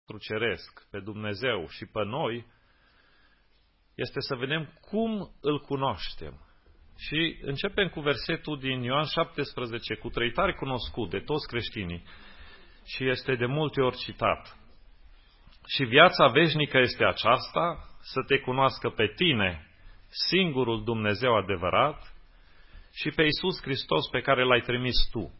ceresc, pe Dumnezeu și pe noi, este să vedem cum îl cunoaștem. Și începem cu versetul din Ioan 17, cu trei tare cunoscut de toți creștinii și este de multe ori citat. Și viața veșnică este aceasta, să te cunoască pe tine, singurul Dumnezeu adevărat, și pe Iisus Hristos pe care l-ai trimis tu.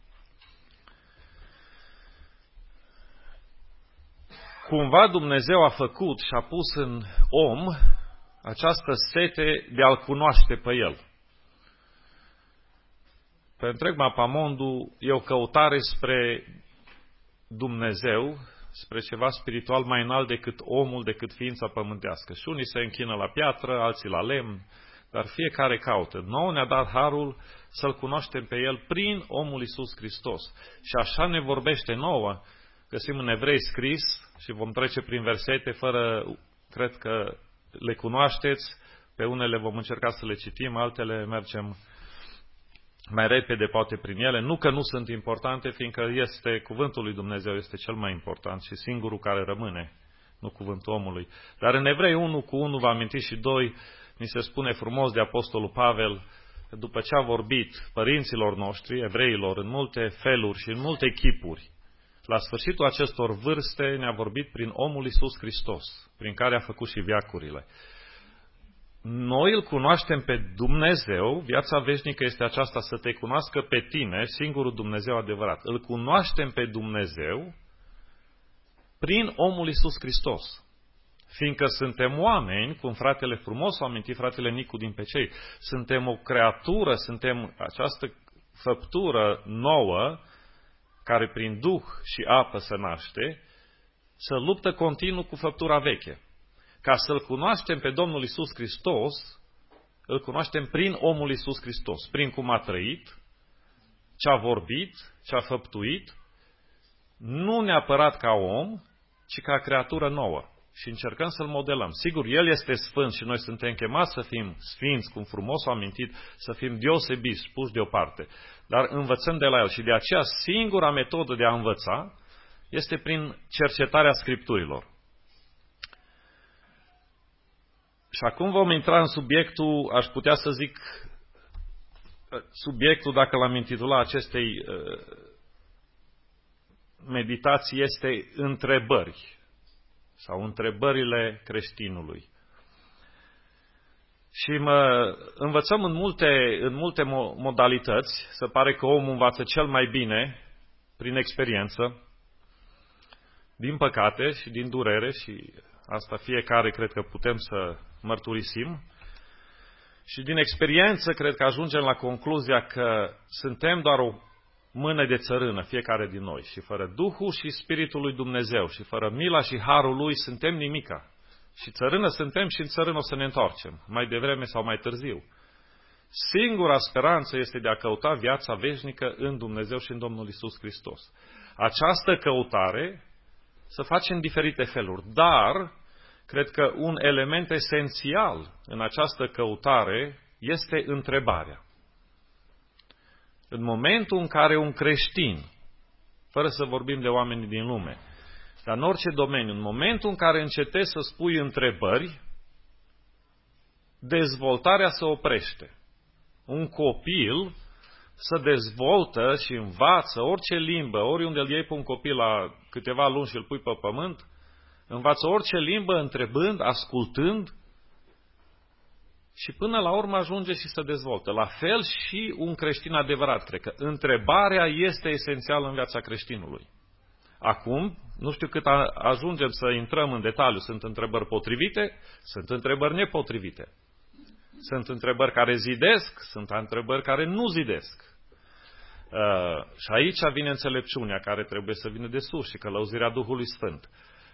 Cumva Dumnezeu a făcut și a pus în om această sete de a-L cunoaște pe El. Pe întreg mapamondul e o căutare spre Dumnezeu, spre ceva spiritual mai înalt decât omul, decât ființa pământească. Și unii se închină la piatră, alții la lemn, dar fiecare caută. Nouă ne-a dat harul să-L cunoaștem pe El prin omul Iisus Hristos. Și așa ne vorbește nouă. Găsim în Evrei scris și vom trece prin versete fără, cred că le cunoașteți, pe unele vom încerca să le citim, altele mergem mai repede poate prin ele, nu că nu sunt importante, fiindcă cuvântul lui Dumnezeu este cel mai important și singurul care rămâne, nu cuvântul omului. Dar în Evrei 1 cu 1, vă amintiți și 2, ni se spune frumos de Apostolul Pavel, că după ce a vorbit părinților noștri, evreilor, în multe feluri și în multe chipuri, la sfârșitul acestor vârste ne-a vorbit prin omul Iisus Hristos, prin care a făcut și veacurile. Noi îl cunoaștem pe Dumnezeu, viața veșnică este aceasta, să te cunoască pe tine, singurul Dumnezeu adevărat. Îl cunoaștem pe Dumnezeu prin omul Iisus Hristos. Fiindcă suntem oameni, cum fratele frumos a amintit, fratele Nicu din Pecei, suntem o creatură, suntem această făptură nouă, care prin Duh și apă se naște, să luptă continuu cu făptura veche. Ca să-L cunoaștem pe Domnul Iisus Hristos, îl cunoaștem prin omul Iisus Hristos, prin cum a trăit, ce a vorbit, ce a făptuit, nu neapărat ca om, ci ca creatură nouă. Și încercăm să-L modelăm. Sigur, El este sfânt și noi suntem chemați să fim sfinți, cum frumos au amintit, să fim deosebiți, puși deoparte. Dar învățăm de la El și de aceea singura metodă de a învăța este prin cercetarea Scripturilor. Și acum vom intra în subiectul, aș putea să zic, subiectul, dacă l-am intitulat acestei meditații, este întrebări sau întrebările creștinului. Și învățăm în multe modalități, se pare că omul învață cel mai bine prin experiență, din păcate și din durere, și asta fiecare cred că putem să mărturisim. Și din experiență cred că ajungem la concluzia că suntem doar o mână de țărână, fiecare din noi. Și fără Duhul și Spiritul lui Dumnezeu și fără mila și harul lui suntem nimica. Și țărână suntem și în țărână o să ne întoarcem, mai devreme sau mai târziu. Singura speranță este de a căuta viața veșnică în Dumnezeu și în Domnul Iisus Hristos. Această căutare se face în diferite feluri, dar cred că un element esențial în această căutare este întrebarea. În momentul în care un creștin, fără să vorbim de oameni din lume, dar în orice domeniu, în momentul în care încetezi să spui întrebări, dezvoltarea se oprește. Un copil se dezvoltă și învață orice limbă, oriunde îl iei pe un copil la câteva luni și îl pui pe pământ, învață orice limbă întrebând, ascultând și până la urmă ajunge și se dezvoltă. La fel și un creștin adevărat, cred că întrebarea este esențială în viața creștinului. Acum, nu știu cât ajungem să intrăm în detaliu, sunt întrebări potrivite, sunt întrebări nepotrivite. Sunt întrebări care zidesc, sunt întrebări care nu zidesc. Și aici vine înțelepciunea care trebuie să vină de sus și călăuzirea Duhului Sfânt.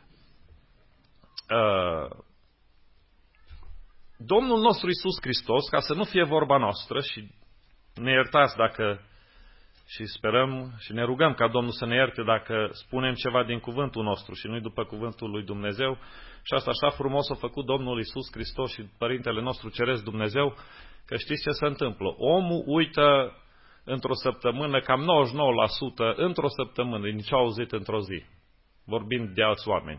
Domnul nostru Iisus Hristos, ca să nu fie vorba noastră, și ne iertați dacă, și sperăm și ne rugăm ca Domnul să ne ierte dacă spunem ceva din cuvântul nostru și nu după cuvântul lui Dumnezeu, și asta așa frumos a făcut Domnul Iisus Hristos și Părintele nostru Ceresc Dumnezeu, că știți ce se întâmplă. Omul uită într-o săptămână, cam 99% într-o săptămână, din ce a auzit într-o zi. vorbind de alți oameni.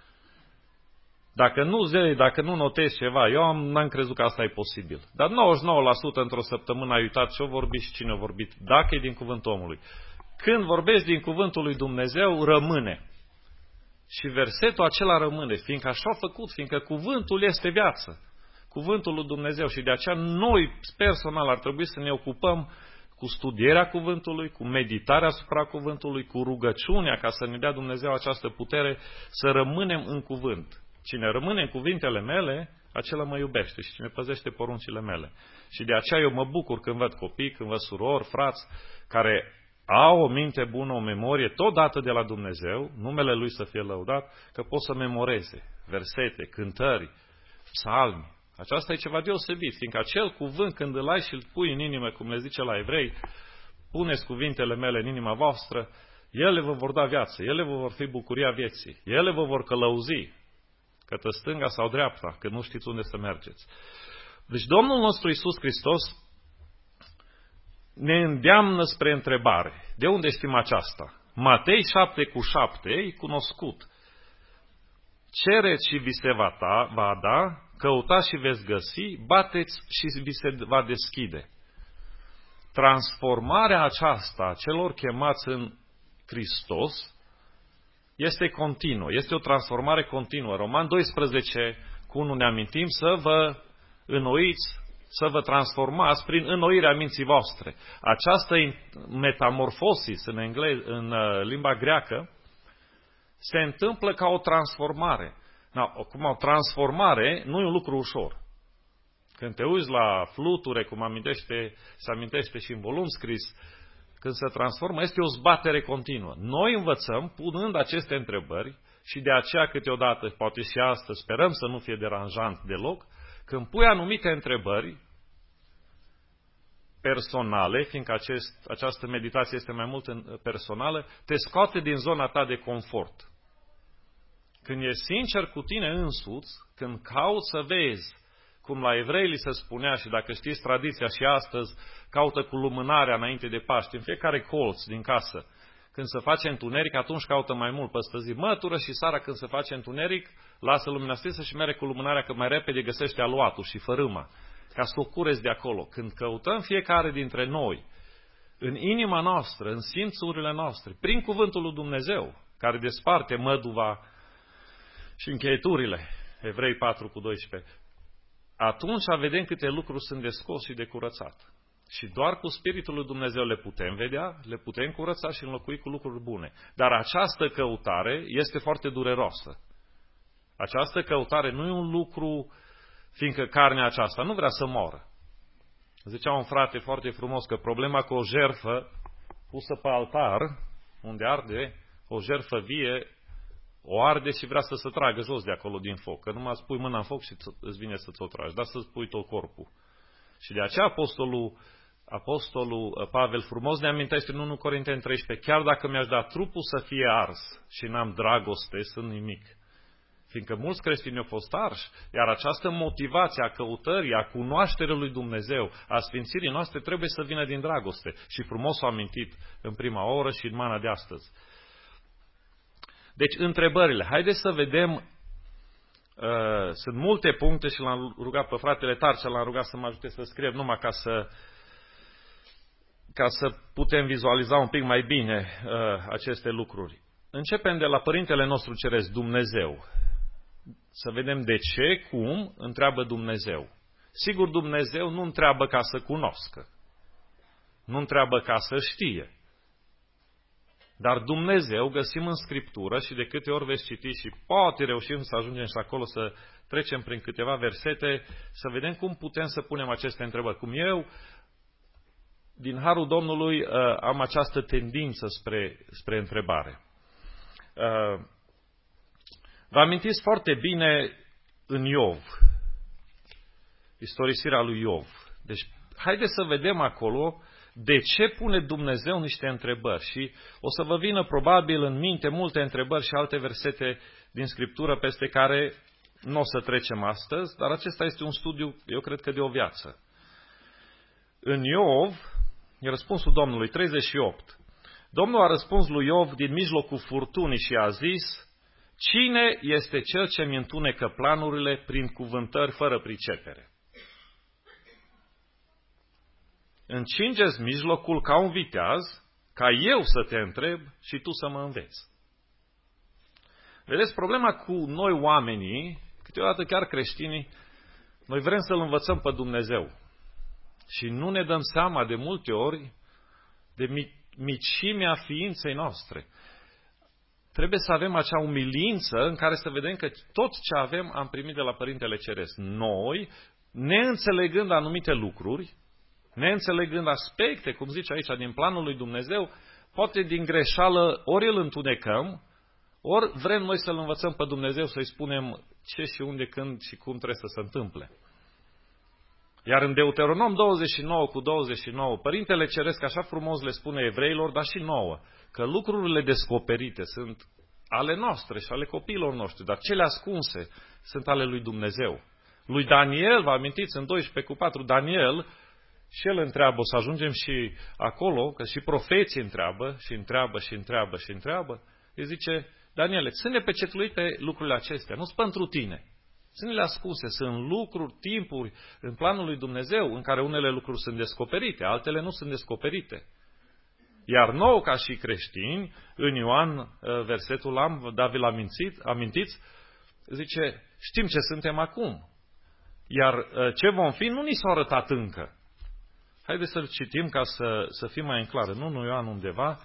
Dacă nu notezi ceva, n-am crezut că asta e posibil. Dar 99% într-o săptămână ai uitat ce-o vorbit și cine a vorbit, dacă e din cuvântul omului. Când vorbești din cuvântul lui Dumnezeu, rămâne. Și versetul acela rămâne, fiindcă așa a făcut, fiindcă cuvântul este viață. Cuvântul lui Dumnezeu. Și de aceea noi, personal, ar trebui să ne ocupăm cu studierea cuvântului, cu meditarea asupra cuvântului, cu rugăciunea, ca să ne dea Dumnezeu această putere să rămânem în cuvânt. Cine rămâne în cuvintele mele, acela mă iubește și cine păzește poruncile mele. Și de aceea eu mă bucur când văd copii, când văd surori, frați, care au o minte bună, o memorie, tot dată de la Dumnezeu, numele Lui să fie lăudat, că pot să memoreze versete, cântări, psalmi. Aceasta e ceva deosebit, fiindcă acel cuvânt, când îl ai și îl pui în inimă, cum le zice la evrei, puneți cuvintele mele în inima voastră, ele vă vor da viață, ele vă vor fi bucuria vieții, ele vă vor călăuzi, către stânga sau dreapta, că nu știți unde să mergeți. Deci Domnul nostru Iisus Hristos ne îndeamnă spre întrebare. De unde știm aceasta? Matei 7:7 e cunoscut. Cereți și vi se va da, căutați și veți găsi, bateți și vi se va deschide. Transformarea aceasta a celor chemați în Hristos este continuă, este o transformare continuă. Roman 12:1 ne amintim să vă înnoiți, să vă transformați prin înnoirea minții voastre. Această metamorfosis în limba greacă se întâmplă ca o transformare. Acum, o transformare nu e un lucru ușor. Când te uiți la fluture, cum se amintește și în volum scris, când se transformă, este o zbatere continuă. Noi învățăm punând aceste întrebări și de aceea câteodată, poate și astăzi, sperăm să nu fie deranjant deloc, când pui anumite întrebări personale, fiindcă această meditație este mai mult personală, te scoate din zona ta de confort. Când ești sincer cu tine însuți, când cauți să vezi, cum la evrei li se spunea, și dacă știți tradiția și astăzi, caută cu lumânarea înainte de Paște, în fiecare colț din casă. Când se face întuneric, atunci caută mai mult păstă zi. Mătură și seara când se face întuneric, lasă lumina stinsă și merge cu lumânarea, că mai repede găsește aluatul și fărâma, ca să o cureți de acolo. Când căutăm fiecare dintre noi, în inima noastră, în simțurile noastre, prin cuvântul lui Dumnezeu, care desparte măduva și încheieturile, Evrei 4:12, atunci vedem câte lucruri sunt de scos și de curățat. Și doar cu Spiritul lui Dumnezeu le putem vedea, le putem curăța și înlocui cu lucruri bune. Dar această căutare este foarte dureroasă. Această căutare nu e un lucru, fiindcă carnea aceasta nu vrea să moară. Zicea un frate foarte frumos că problema cu o jertfă pusă pe altar, unde arde o jertfă vie, o arde și vrea să se tragă jos de acolo din foc. Că numai îți pui mâna în foc și îți vine să ți-o tragi, dar să-ți pui tot corpul. Și de aceea Apostolul Pavel frumos ne amintește în 1 Corinteni 13, chiar dacă mi-aș da trupul să fie ars și n-am dragoste, sunt nimic. Fiindcă mulți creștini au fost arși, iar această motivație a căutării, a cunoașterii lui Dumnezeu, a sfințirii noastre, trebuie să vină din dragoste. Și frumos o amintit în prima oră și în mana de astăzi. Deci, întrebările. Haideți să vedem, sunt multe puncte și l-am rugat pe fratele Tarcea, l-am rugat să mă ajute să scriu, numai ca să putem vizualiza un pic mai bine aceste lucruri. Începem de la Părintele nostru Ceresc, Dumnezeu. Să vedem de ce, cum, întreabă Dumnezeu. Sigur, Dumnezeu nu întreabă ca să cunoască. Nu întreabă ca să știe. Dar Dumnezeu găsim în Scriptură și de câte ori veți citi și poate reușim să ajungem și acolo să trecem prin câteva versete, să vedem cum putem să punem aceste întrebări. Cum eu, din harul Domnului, am această tendință spre întrebare. Vă amintiți foarte bine în Iov, istorisirea lui Iov. Deci, haideți să vedem acolo de ce pune Dumnezeu niște întrebări. Și o să vă vină probabil în minte multe întrebări și alte versete din Scriptură peste care nu o să trecem astăzi, dar acesta este un studiu, eu cred că de o viață. În Iov, e răspunsul Domnului, 38. Domnul a răspuns lui Iov din mijlocul furtunii și a zis: cine este cel ce mi întunecă planurile prin cuvântări fără pricepere? Încinge-ți mijlocul ca un viteaz, ca eu să te întreb și tu să mă înveți. Vedeți, problema cu noi oamenii, câteodată chiar creștinii, noi vrem să-L învățăm pe Dumnezeu. Și nu ne dăm seama de multe ori de micimea ființei noastre. Trebuie să avem acea umilință în care să vedem că tot ce avem am primit de la Părintele Ceresc. Noi, neînțelegând anumite lucruri, neînțelegând aspecte, cum zice aici, din planul lui Dumnezeu, poate din greșeală ori îl întunecăm, ori vrem noi să-L învățăm pe Dumnezeu, să-i spunem ce și unde, când și cum trebuie să se întâmple. Iar în Deuteronom 29:29, Părintele Ceresc așa frumos le spune evreilor, dar și nouă, că lucrurile descoperite sunt ale noastre și ale copiilor noștri, dar cele ascunse sunt ale lui Dumnezeu. Lui Daniel, vă amintiți, în 12:4, Daniel, și el întreabă, o să ajungem și acolo, că și profeții întreabă și întreabă și întreabă și întreabă. El zice: Daniele, ține pecetuite lucrurile acestea, nu-s pentru tine. Ține-le ascunse, sunt lucruri, timpuri în planul lui Dumnezeu în care unele lucruri sunt descoperite, altele nu sunt descoperite. Iar nou, ca și creștini, în Ioan, versetul dar vi-l amintiți, zice: știm ce suntem acum. Iar ce vom fi nu ni s-a arătat încă. Haideți să-l citim ca să fim mai în clar. Nu Ioan undeva.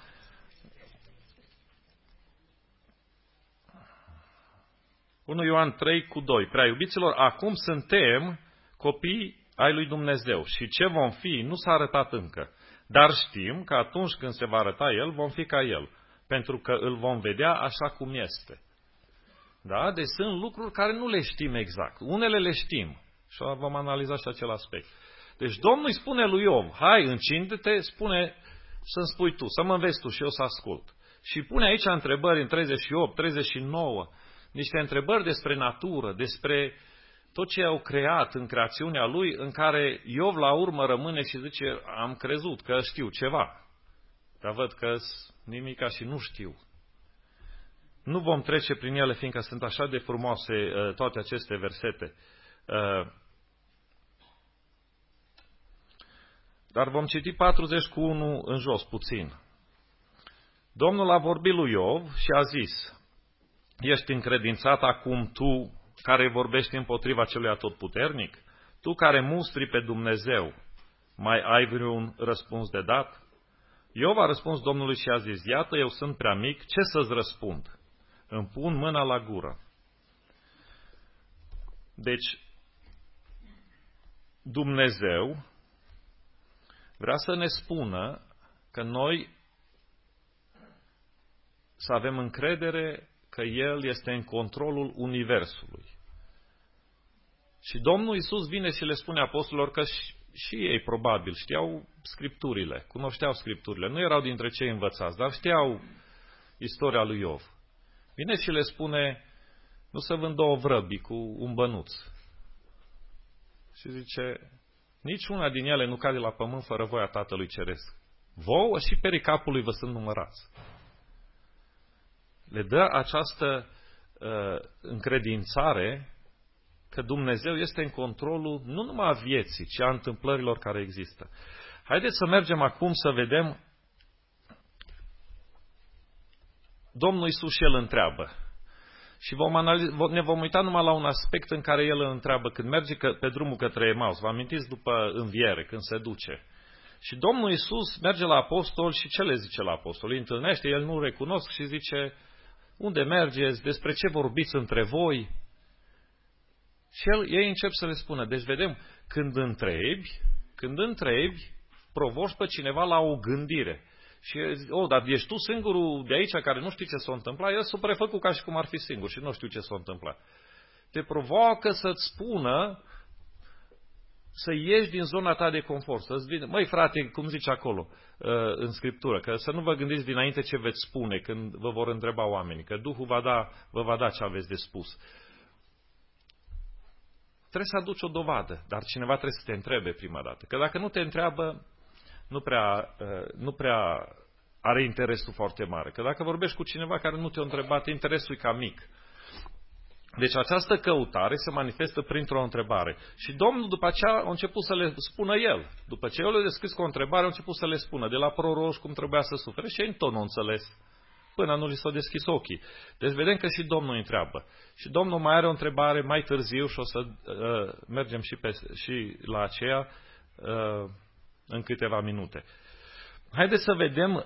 Ioan 3:2. Prea iubiților, acum suntem copii ai lui Dumnezeu și ce vom fi nu s-a arătat încă. Dar știm că atunci când se va arăta El, vom fi ca El, pentru că îl vom vedea așa cum este. Da? Deci sunt lucruri care nu le știm exact. Unele le știm și vom analiza și acel aspect. Deci Domnul îi spune lui Iov: hai, încinde-te, spune să-mi spui tu, să mă înveți tu și eu să ascult. Și pune aici întrebări în 38, 39, niște întrebări despre natură, despre tot ce au creat în creațiunea lui, în care Iov la urmă rămâne și zice: am crezut că știu ceva, dar văd că nimica și nu știu. Nu vom trece prin ele, fiindcă sunt așa de frumoase toate aceste versete. Dar vom citi 40:1 în jos, puțin. Domnul a vorbit lui Iov și a zis: ești încredințat acum tu care vorbești împotriva celui atotputernic? Tu care mustri pe Dumnezeu, mai ai vreun răspuns de dat? Iov a răspuns Domnului și a zis: iată, eu sunt prea mic, ce să-ți răspund? Îmi pun mâna la gură. Deci, Dumnezeu vrea să ne spună că noi să avem încredere că El este în controlul Universului. Și Domnul Iisus vine și le spune apostolilor că și ei probabil știau Scripturile, cunoșteau Scripturile, nu erau dintre cei învățați, dar știau istoria lui Iov. Vine și le spune: nu se vând două vrăbi cu un bănuț. Și zice: nici una din ele nu cade la pământ fără voia Tatălui Ceresc. Vouă și perii capului vă sunt numărați. Le dă această încredințare că Dumnezeu este în controlul nu numai a vieții, ci a întâmplărilor care există. Haideți să mergem acum să vedem. Domnul Iisus și El întreabă. Și ne vom uita numai la un aspect în care El îl întreabă când merge pe drumul către Emaus. Vă amintiți după înviere, când se duce. Și Domnul Iisus merge la apostol și ce le zice la apostol? Îi întâlnește, el nu recunosc și zice: unde mergeți? Despre ce vorbiți între voi? Și ei încep să le spună. Deci vedem, când întrebi, provoci pe cineva la o gândire. Și dar ești tu singurul de aici care nu știi ce s-a întâmplat? El s-a prefăcut ca și cum ar fi singur și nu știu ce s-a întâmplat. Te provoacă să-ți spună să ieși din zona ta de confort. Să-ți vină, măi frate, cum zice acolo în Scriptură, că să nu vă gândiți dinainte ce veți spune când vă vor întreba oamenii, că Duhul vă va da ce aveți de spus. Trebuie să aduci o dovadă, dar cineva trebuie să te întrebe prima dată. Că dacă nu te întreabă, nu prea are interesul foarte mare. Că dacă vorbești cu cineva care nu te-a întrebat, interesul e cam mic. Deci această căutare se manifestă printr-o întrebare. Și Domnul după aceea a început să le spună El. După ce El le-a descris cu o întrebare, a început să le spună de la proroși cum trebuia să sufere. Și ei tot nu înțeles până nu li s-au deschis ochii. Deci vedem că și Domnul întreabă. Și Domnul mai are o întrebare mai târziu și o să mergem și la aceea în câteva minute. Haideți să vedem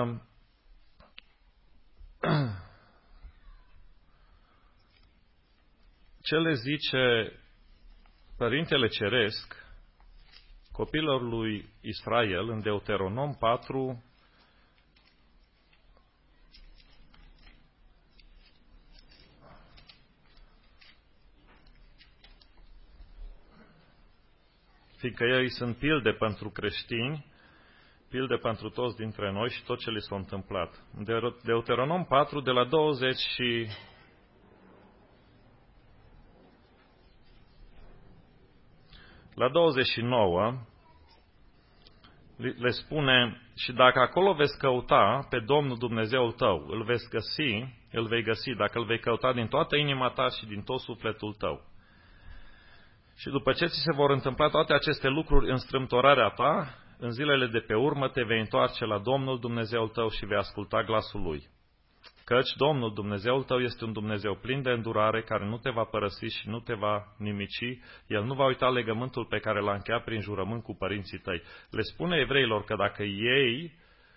ce le zice Părintele Ceresc copilor lui Israel în Deuteronom 4, fiindcă ei sunt pilde pentru creștini, pilde pentru toți dintre noi și tot ce li s-a întâmplat. Deuteronom 4, de la 20 și la 29, le spune: și dacă acolo veți căuta pe Domnul Dumnezeul tău, îl vei găsi, dacă îl vei căuta din toată inima ta și din tot sufletul tău. Și după ce ți se vor întâmpla toate aceste lucruri în strâmtorarea ta, în zilele de pe urmă te vei întoarce la Domnul Dumnezeul tău și vei asculta glasul Lui. Căci Domnul Dumnezeul tău este un Dumnezeu plin de îndurare, care nu te va părăsi și nu te va nimici. El nu va uita legământul pe care l-a încheiat prin jurământ cu părinții tăi. Le spune evreilor că dacă ei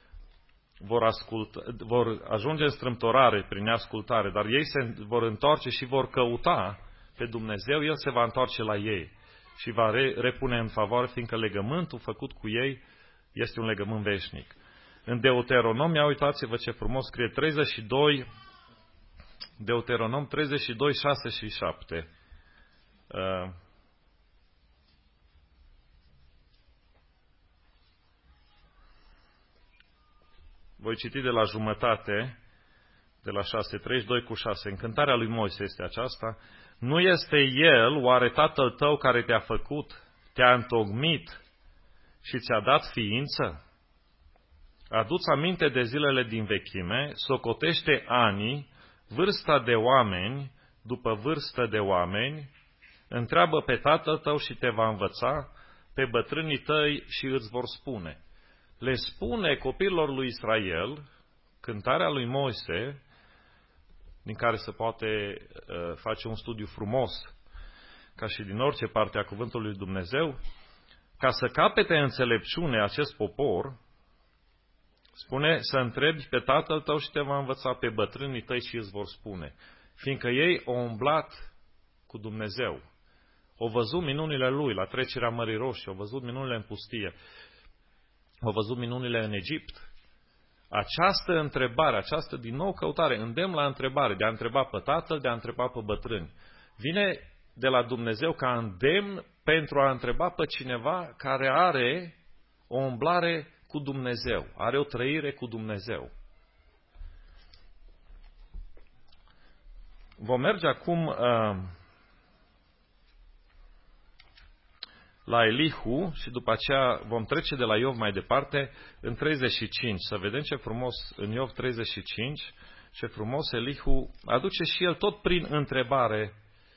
vor ajunge în strâmtorare prin neascultare, dar ei se vor întoarce și vor căuta pe Dumnezeu, El se va întoarce la ei și va repune în favoare, fiindcă legământul făcut cu ei este un legământ veșnic. În Deuteronom, ia uitați-vă ce frumos scrie, 32, Deuteronom 32, 6 și 7. Voi citi de la jumătate, de la 6, 32 cu 6. Încântarea lui Moise este aceasta. Nu este El, oare Tatăl tău care te-a făcut, te-a întocmit și ți-a dat ființă? Adu-ți aminte de zilele din vechime, socotește anii, vârsta de oameni, după vârstă de oameni, întreabă pe tatăl tău și te va învăța, pe bătrânii tăi și îți vor spune. Le spune copiilor lui Israel, cântarea lui Moise, din care se poate face un studiu frumos, ca și din orice parte a cuvântului lui Dumnezeu, ca să capete înțelepciune acest popor, spune să întrebi pe tatăl tău și te va învăța, pe bătrânii tăi și îți vor spune. Fiindcă ei au umblat cu Dumnezeu, au văzut minunile Lui la trecerea Mării Roșii, au văzut minunile în pustie, au văzut minunile în Egipt. Această întrebare, această din nou căutare, îndemn la întrebare, de a întreba pe tatăl, de a întreba pe bătrâni, vine de la Dumnezeu ca îndemn pentru a întreba pe cineva care are o umblare cu Dumnezeu, are o trăire cu Dumnezeu. Vom merge acum la Elihu și după aceea vom trece de la Iov mai departe în 35. Să vedem ce frumos în Iov 35, ce frumos Elihu aduce și el tot prin întrebare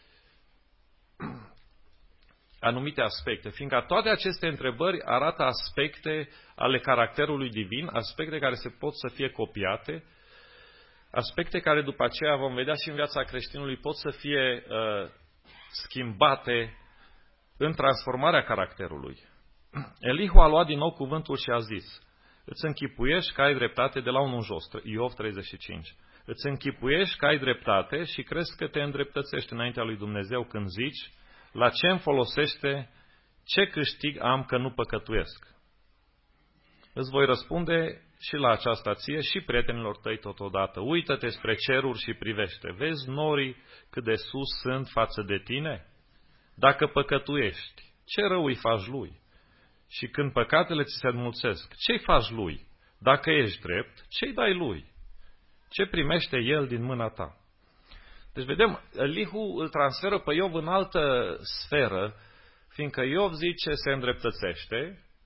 anumite aspecte, fiindcă toate aceste întrebări arată aspecte ale caracterului divin, aspecte care se pot să fie copiate, aspecte care după aceea vom vedea și în viața creștinului pot să fie schimbate în transformarea caracterului. Elihu a luat din nou cuvântul și a zis: îți închipuiești că ai dreptate, de la unul în jos, Iov 35. Îți închipuiești că ai dreptate și crezi că te îndreptățești înaintea lui Dumnezeu când zici: la ce îmi folosește, ce câștig am că nu păcătuiesc? Îți voi răspunde și la aceasta ție și prietenilor tăi totodată. Uită-te spre ceruri și privește. Vezi norii cât de sus sunt față de tine? Dacă păcătuiești, ce rău îi faci lui? Și când păcatele ți se înmulțesc, ce-i faci lui? Dacă ești drept, ce-i dai lui? Ce primește el din mâna ta? Deci vedem, Elihu îl transferă pe Iov în altă sferă, fiindcă Iov zice se îndreptățește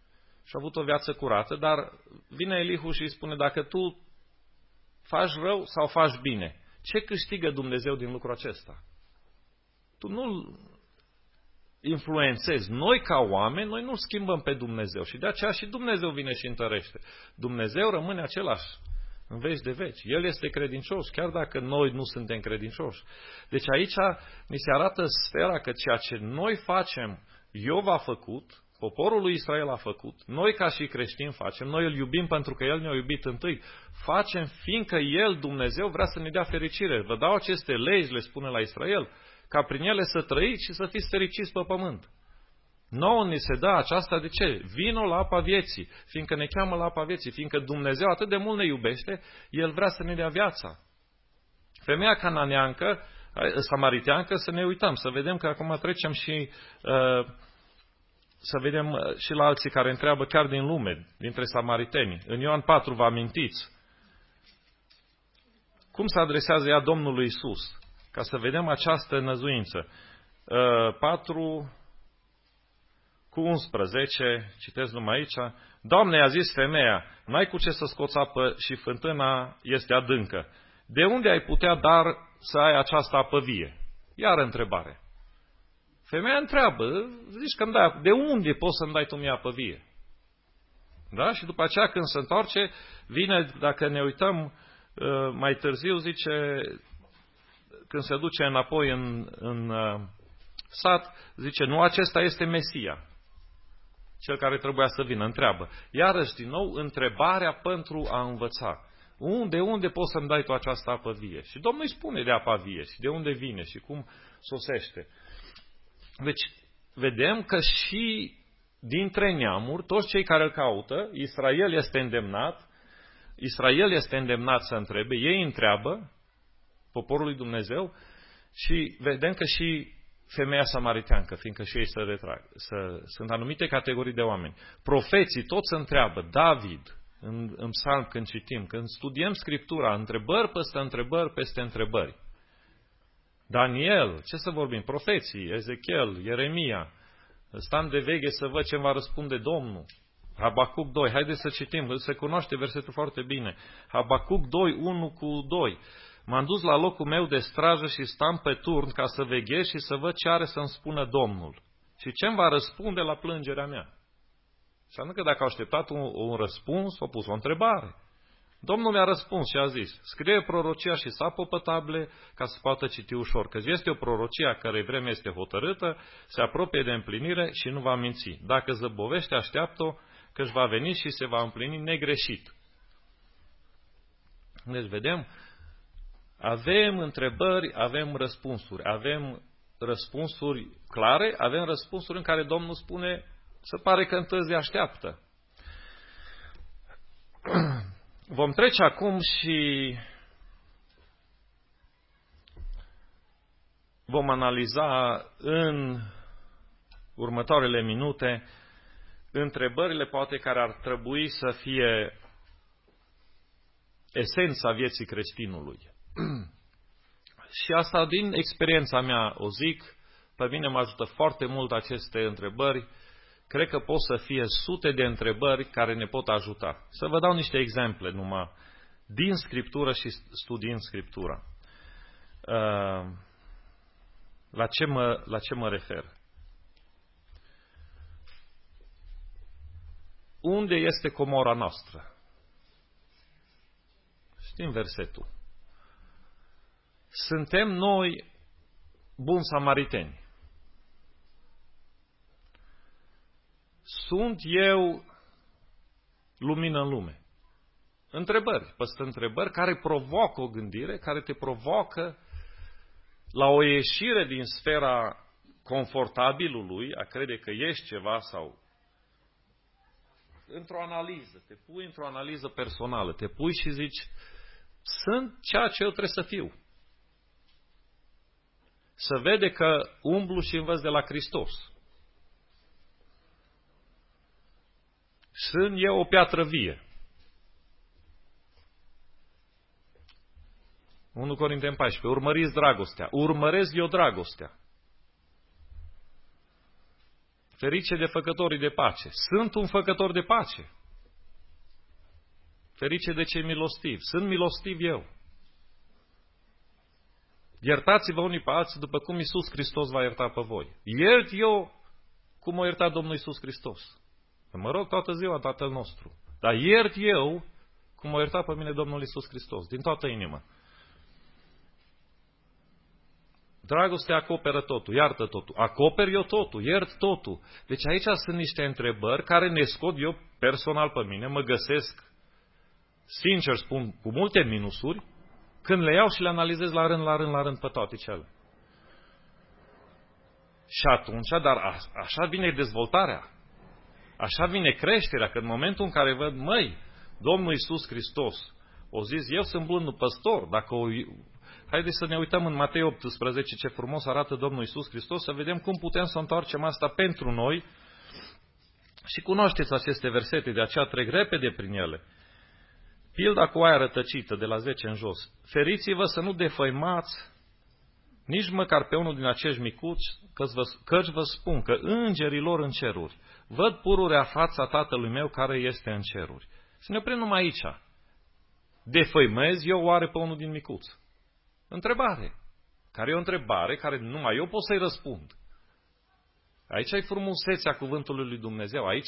și a avut o viață curată, dar vine Elihu și îi spune, dacă tu faci rău sau faci bine, ce câștigă Dumnezeu din lucrul acesta? Tu nu-l influențezi. Noi, ca oameni, noi nu schimbăm pe Dumnezeu și de aceea și Dumnezeu vine și întărește. Dumnezeu rămâne același în veci de veci. El este credincios, chiar dacă noi nu suntem credincioși. Deci aici mi se arată sfera că ceea ce noi facem, Iov a făcut, poporul lui Israel a făcut, noi ca și creștini facem, noi îl iubim pentru că El ne-a iubit întâi, facem fiindcă El, Dumnezeu, vrea să ne dea fericire. Vă dau aceste legi, le spune la Israel, ca prin ele să trăiți și să fiți fericiți pe pământ. Nouă ni se dă aceasta de ce? Vino la apa vieții, fiindcă ne cheamă la apa vieții, fiindcă Dumnezeu atât de mult ne iubește, El vrea să ne dea viața. Femeia cananeancă, samariteancă, să ne uităm, să vedem că acum trecem și să vedem și la alții care întreabă chiar din lume, dintre samariteni. În Ioan 4 vă amintiți cum se adresează ea Domnului Iisus, ca să vedem această năzuință. 4 cu 11, citesc numai aici, Doamne, i-a zis femeia, n-ai cu ce să scoți apă și fântâna este adâncă. De unde ai putea dar să ai această apă vie? Iar întrebare. Femeia întreabă, zici că îmi dai, de unde poți să-mi dai tu mie apă vie? Da? Și după aceea când se întoarce, vine, dacă ne uităm mai târziu, zice, când se duce înapoi în sat, zice, nu, acesta este Mesia, cel care trebuia să vină, întreabă. Iarăși, din nou, întrebarea pentru a învăța. De unde poți să-mi dai tu această apă vie? Și Domnul îi spune de apa vie și de unde vine și cum sosește. Deci, vedem că și dintre neamuri, toți cei care îl caută, Israel este îndemnat să întrebe, ei întreabă, poporul lui Dumnezeu, și vedem că și femeia samariteancă, fiindcă și ei sunt anumite categorii de oameni. Profeții toți întreabă, David, în psalm când citim, când studiem Scriptura, întrebări peste întrebări peste întrebări. Daniel, ce să vorbim? Profeții, Ezechiel, Ieremia, stam de veche să văd ce va răspunde Domnul. Habacuc 2, haideți să citim, se cunoaște versetul foarte bine. Habacuc 2, 1 cu 2. M-am dus la locul meu de strajă și stam pe turn ca să veghez și să văd ce are să-mi spună Domnul. Și ce-mi va răspunde la plângerea mea. Și anume că dacă au așteptat un răspuns, au pus o întrebare. Domnul mi-a răspuns și a zis, scrie prorocia și sapă pe table ca să poată citi ușor, că este o prorocie a cărei vreme este hotărâtă, se apropie de împlinire și nu va minți. Dacă zăbovește, așteaptă-o, că își va veni și se va împlini negreșit. Deci vedem, avem întrebări, avem răspunsuri. Avem răspunsuri clare, avem răspunsuri în care Domnul spune, se pare că întârzi așteaptă. Vom trece acum și vom analiza în următoarele minute întrebările poate care ar trebui să fie esența vieții creștinului. Și asta din experiența mea o zic, pe mine mă ajută foarte mult aceste întrebări. Cred că pot să fie sute de întrebări care ne pot ajuta. Să vă dau niște exemple numai din Scriptură și studiind Scriptura. La ce mă refer? Unde este comora noastră? Știm versetul. Suntem noi buni samariteni. Sunt eu lumină în lume? Întrebări, peste întrebări care provoacă o gândire, care te provoacă la o ieșire din sfera confortabilului, a crede că ești ceva sau într-o analiză, te pui într-o analiză personală, te pui și zici, sunt ceea ce eu trebuie să fiu. Să vede că umblu și învăț de la Hristos. Sunt eu o piatră vie. 1 Corinteni 14. Urmăriți dragostea. Urmăresc eu dragostea. Ferice de făcătorii de pace. Sunt un făcător de pace. Ferice de cei milostivi. Sunt milostiv eu. Iertați-vă unii pe alții după cum Iisus Hristos va ierta pe voi. Iert eu cum o ierta Domnul Iisus Hristos. Mă rog toată ziua Tatăl nostru. Dar iert eu cum o ierta pe mine Domnul Iisus Hristos. Din toată inima. Dragostea acoperă totul, iartă totul. Acoper eu totul, iert totul. Deci aici sunt niște întrebări care ne scot eu personal pe mine, mă găsesc, sincer spun, cu multe minusuri, când le iau și le analizez la rând pe toate cele. Și atunci, dar așa vine dezvoltarea. Așa vine creșterea, că în momentul în care văd, măi, Domnul Iisus Hristos, o zis, eu sunt blândul păstor, haideți să ne uităm în Matei 18, ce frumos arată Domnul Iisus Hristos, să vedem cum putem să întoarcem asta pentru noi. Și cunoașteți aceste versete, de aceea trec repede prin ele. Pilda cu oaia rătăcită, de la 10 în jos. Feriți-vă să nu defăimați nici măcar pe unul din acești micuți, căci vă spun că îngerii lor în ceruri văd pururea fața Tatălui meu care este în ceruri. Să ne oprim numai aici. Defăimez eu oare pe unul din micuți? Întrebare. Care e o întrebare care numai eu pot să-i răspund. Aici e frumusețea cuvântului lui Dumnezeu. Aici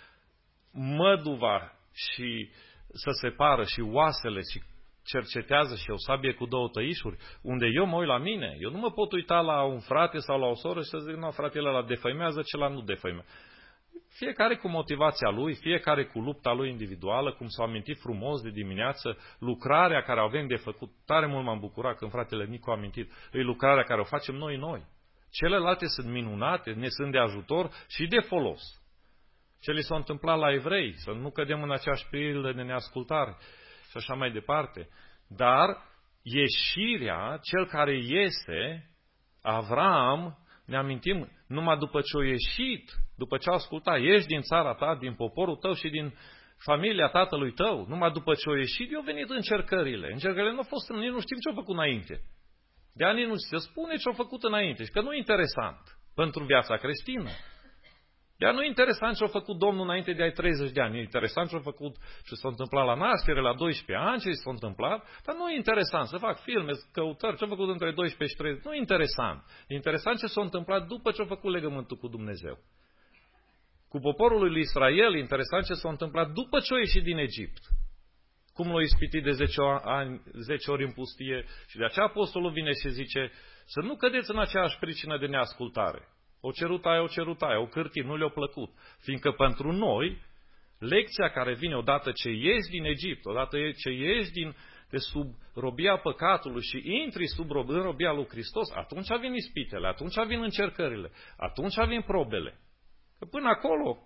măduva și să separă și oasele și cercetează și o sabie cu două tăișuri, unde eu mă uit la mine. Eu nu mă pot uita la un frate sau la o soră și să zic, nu, fratele ăla defăimează, celălalt nu defăimează. Fiecare cu motivația lui, fiecare cu lupta lui individuală, cum s-a amintit frumos de dimineață, lucrarea care avem de făcut, tare mult m-am bucurat când fratele Nicu a amintit, e lucrarea care o facem noi. Celelalte sunt minunate, ne sunt de ajutor și de folos. Ce li s-a întâmplat la evrei, să nu cădem în aceeași pildă de neascultare și așa mai departe. Dar ieșirea, cel care iese, Avram, ne amintim, numai după ce a ieșit, după ce a ascultat, ieși din țara ta, din poporul tău și din familia tatălui tău, numai după ce a ieșit, eu venit încercările. Încercările nu au fost, nici nu știm ce au făcut înainte. De ani nu se spune ce au făcut înainte și că nu e interesant pentru viața creștină. Iar nu e interesant ce a făcut Domnul înainte de ai 30 de ani. E interesant ce a făcut, ce s-a întâmplat la naștere, la 12 ani, ce s-a întâmplat, dar nu e interesant să fac filme, căutări, ce a făcut între 12 și 30. Nu e interesant. E interesant ce s-a întâmplat după ce a făcut legământul cu Dumnezeu. Cu poporul lui Israel, e interesant ce s-a întâmplat după ce a ieșit din Egipt. Cum l-a ispitit de 10 ori în pustie. Și de aceea apostolul vine și zice să nu cădeți în aceeași pricină de neascultare. O cerut aia, o cârtit, nu le-a plăcut. Fiindcă pentru noi, lecția care vine odată ce ieși din Egipt, odată ce ieși de sub robia păcatului și intri în robia lui Hristos, atunci vin ispitele, atunci vin încercările, atunci vin probele. Că până acolo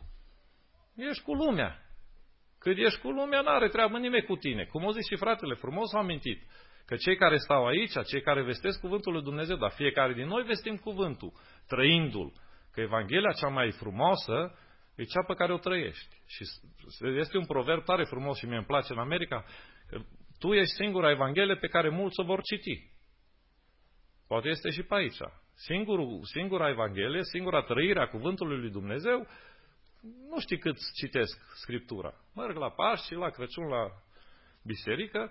ești cu lumea. Cât ești cu lumea, n-are treabă nimeni cu tine. Cum o zis și fratele, frumos a amintit. Că cei care stau aici, cei care vestesc cuvântul lui Dumnezeu, dar fiecare din noi vestim cuvântul, trăindu-l. Că Evanghelia cea mai frumoasă e cea pe care o trăiești. Și este un proverb tare frumos și mie îmi place în America, că tu ești singura Evanghelie pe care mulți o vor citi. Poate este și pe aici. Singura Evanghelie, singura trăire a cuvântului lui Dumnezeu, nu știi cât citesc Scriptura. Merg la Paști și la Crăciun la biserică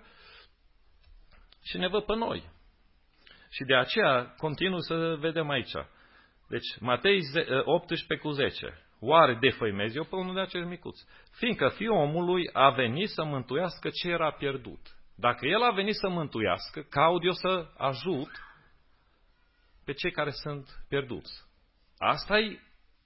și ne văd pe noi. Și de aceea continuu să vedem aici. Deci, Matei 18:10. Oare defăimez eu pe unul de acești micuți? Fiindcă Fiul omului a venit să mântuiască ce era pierdut. Dacă El a venit să mântuiască, caut eu să ajut pe cei care sunt pierduți. Asta e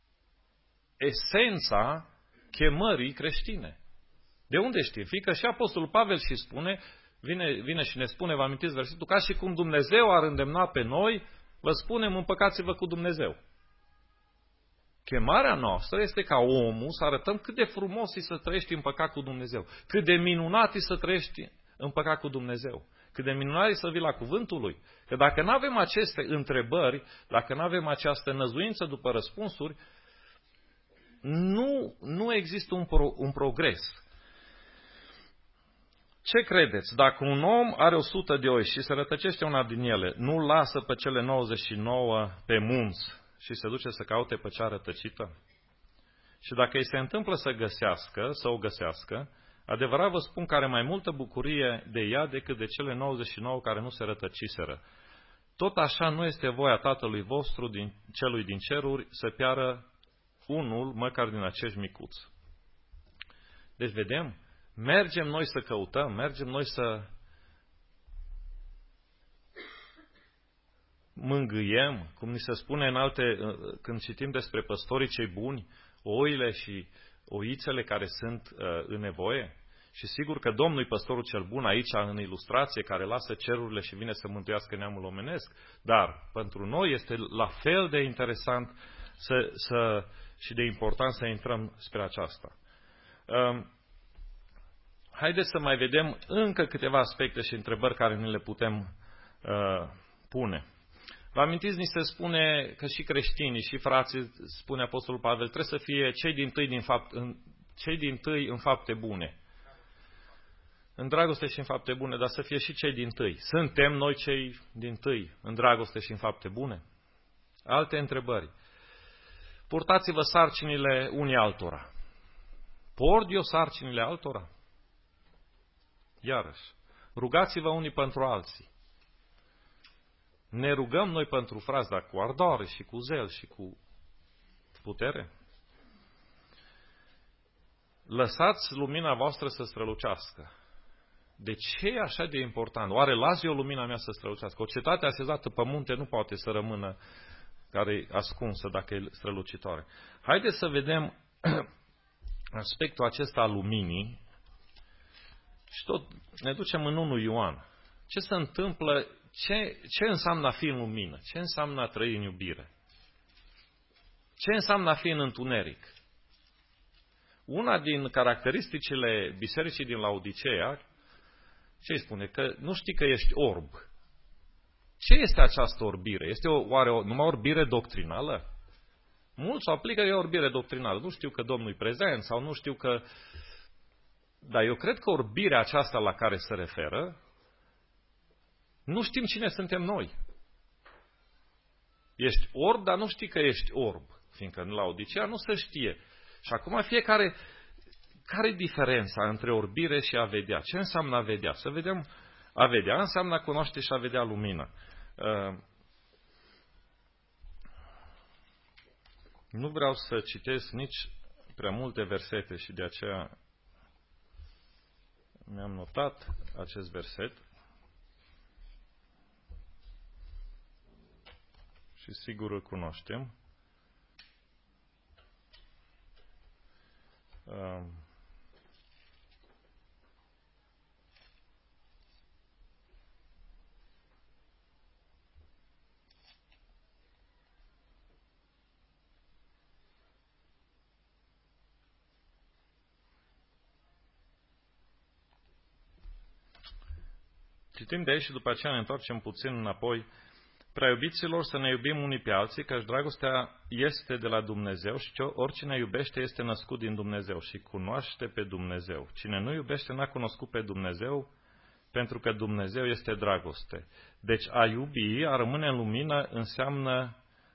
esența chemării creștine. De unde știm? Fiindcă și Apostolul Pavel și spune, vine și ne spune, vă amintiți versetul, ca și cum Dumnezeu ar îndemna pe noi, vă spunem, împăcați-vă cu Dumnezeu. Chemarea noastră este ca omul să arătăm cât de frumos e să trăiești împăcat cu Dumnezeu, cât de minunat e să trăiești împăcat cu Dumnezeu, cât de minunat e să vii la cuvântul Lui. Că dacă nu avem aceste întrebări, dacă nu avem această năzuință după răspunsuri, nu există un progres. Ce credeți? Dacă un om are 100 de oi și se rătăcește una din ele, nu lasă pe cele 99 pe munți și se duce să caute pe cea rătăcită? Și dacă îi se întâmplă să o găsească, adevărat vă spun că are mai multă bucurie de ea decât de cele 99 care nu se rătăciseră. Tot așa nu este voia Tatălui vostru, celui din ceruri, să piară unul măcar din acești micuți. Deci vedem, mergem noi să căutăm, mergem noi să mângâiem, cum ni se spune când citim despre păstorii cei buni, oile și oițele care sunt în nevoie. Și sigur că Domnul e păstorul cel bun aici, în ilustrație, care lasă cerurile și vine să mântuiască neamul omenesc, dar pentru noi este la fel de interesant și de important să intrăm spre aceasta. Haideți să mai vedem încă câteva aspecte și întrebări care ne le putem pune. Vă amintiți, ni se spune că și creștinii, și frații, spune Apostolul Pavel, trebuie să fie cei din tâi în fapte bune. În dragoste și în fapte bune, dar să fie și cei din tâi. Suntem noi cei din tâi în dragoste și în fapte bune? Alte întrebări. Purtați-vă sarcinile unii altora. Port eu sarcinile altora? Iarăși. Rugați-vă unii pentru alții. Ne rugăm noi pentru frați, dar cu ardoare și cu zel și cu putere? Lăsați lumina voastră să strălucească. De ce e așa de important? Oare las eu lumina mea să strălucească? O cetate așezată pe munte nu poate să rămână care e ascunsă dacă e strălucitoare. Haideți să vedem aspectul acesta al luminii și tot ne ducem în 1 Ioan. Ce se întâmplă? Ce înseamnă a fi în lumină? Ce înseamnă a trăi în iubire? Ce înseamnă a fi în întuneric? Una din caracteristicile bisericii din Laodiceea, ce îi spune? Că nu știi că ești orb. Ce este această orbire? Este oare numai orbire doctrinală? Mulți o aplică că e orbire doctrinală. Nu știu că Domnul e prezent sau nu știu că... Dar eu cred că orbirea aceasta la care se referă, nu știm cine suntem noi. Ești orb, dar nu știi că ești orb. Fiindcă în Laodicea nu se știe. Și acum fiecare... Care e diferența între orbire și a vedea? Ce înseamnă a vedea? Să vedem, a vedea înseamnă a cunoaște și a vedea lumină. Nu vreau să citesc nici prea multe versete și de aceea mi-am notat acest verset. Și sigur îl cunoaștem. Citim de aici și după aceea ne întoarcem puțin înapoi. Prea iubiților, să ne iubim unii pe alții, căci dragostea este de la Dumnezeu și oricine iubește este născut din Dumnezeu și cunoaște pe Dumnezeu. Cine nu iubește n-a cunoscut pe Dumnezeu, pentru că Dumnezeu este dragoste. Deci a iubi, a rămâne în lumină, înseamnă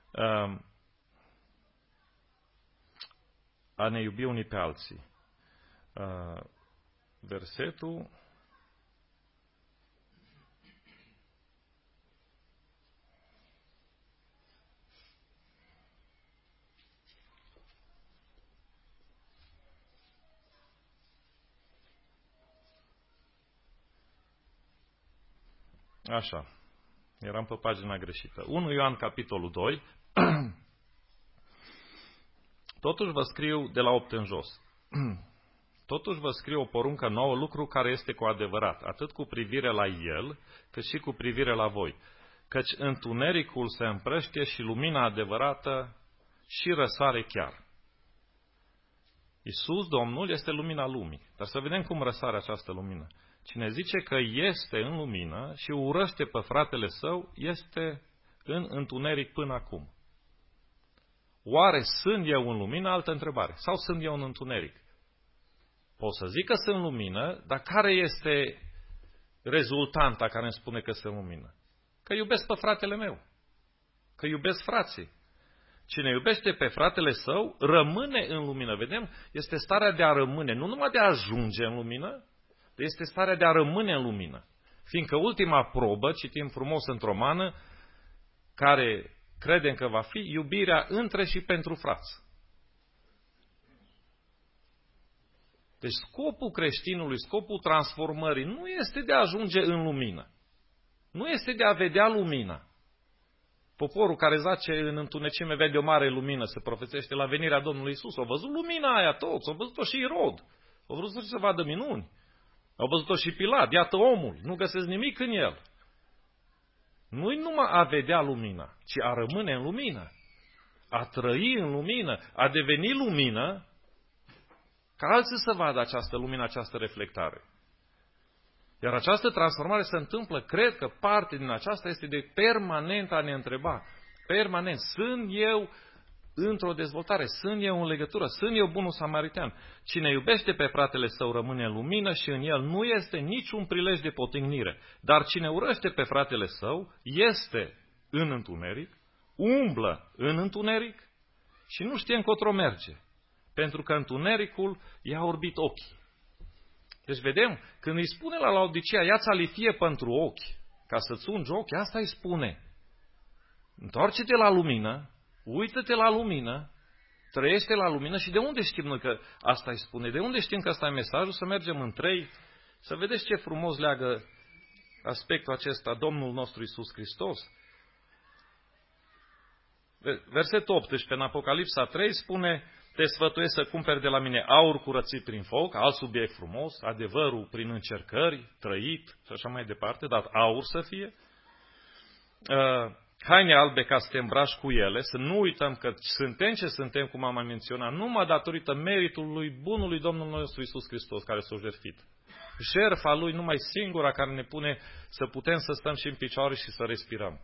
a ne iubi unii pe alții. Versetul... Așa, eram pe pagina greșită. 1 Ioan, capitolul 2. Totuși vă scriu de la 8 în jos. Totuși vă scriu o poruncă nouă, lucru care este cu adevărat, atât cu privire la el, cât și cu privire la voi. Căci întunericul se împrăștie și lumina adevărată și răsare chiar. Iisus, Domnul, este lumina lumii. Dar să vedem cum răsare această lumină. Cine zice că este în lumină și urăște pe fratele său, este în întuneric până acum. Oare sunt eu în lumină? Altă întrebare. Sau sunt eu în întuneric? Pot să zic că sunt în lumină, dar care este rezultanta care îmi spune că sunt în lumină? Că iubesc pe fratele meu. Că iubesc frații. Cine iubește pe fratele său, rămâne în lumină. Vedem? Este starea de a rămâne, nu numai de a ajunge în lumină, este starea de a rămâne în lumină. Fiindcă ultima probă, citim frumos în Romană, care credem că va fi iubirea între și pentru frați. Deci scopul creștinului, scopul transformării nu este de a ajunge în lumină. Nu este de a vedea lumina. Poporul care zace în întunecime vede o mare lumină, se profețește la venirea Domnului Iisus. Au văzut lumina aia toți, au văzut-o și Irod. Au vrut să vadă minuni. Au văzut-o și Pilat, iată omul, nu găsesc nimic în el. Nu-i numai a vedea lumina, ci a rămâne în lumină. A trăi în lumină, a deveni lumină, ca alții să vadă această lumină, această reflectare. Iar această transformare se întâmplă, cred că parte din aceasta este de permanent a ne întreba. Permanent, sunt eu într-o dezvoltare, sunt eu în legătură, sunt eu bunul samaritean. Cine iubește pe fratele său rămâne în lumină și în el nu este niciun prilej de potignire. Dar cine urăște pe fratele său este în întuneric, umblă în întuneric și nu știe încotro merge. Pentru că întunericul i-a orbit ochii. Deci vedem, când îi spune la Laodicea, ia-ți alifie pentru ochi, ca să-ți ungi ochii, asta îi spune. Întoarce-te la lumină, uită-te la lumină, trăiește la lumină și de unde știm noi că asta îi spune? De unde știm că asta e mesajul? Să mergem în 3, să vedeți ce frumos leagă aspectul acesta Domnul nostru Iisus Hristos. Versetul 18 în Apocalipsa 3 spune: te sfătuiesc să cumperi de la mine aur curățit prin foc, alt subiect frumos, adevărul prin încercări, trăit și așa mai departe, dar aur să fie. Haine albe ca să te îmbraci cu ele, să nu uităm că suntem ce suntem, cum am mai menționat, numai datorită meritului bunului Domnul nostru Iisus Hristos care s-a jertfit. Jertfa Lui numai singura care ne pune să putem să stăm și în picioare și să respirăm.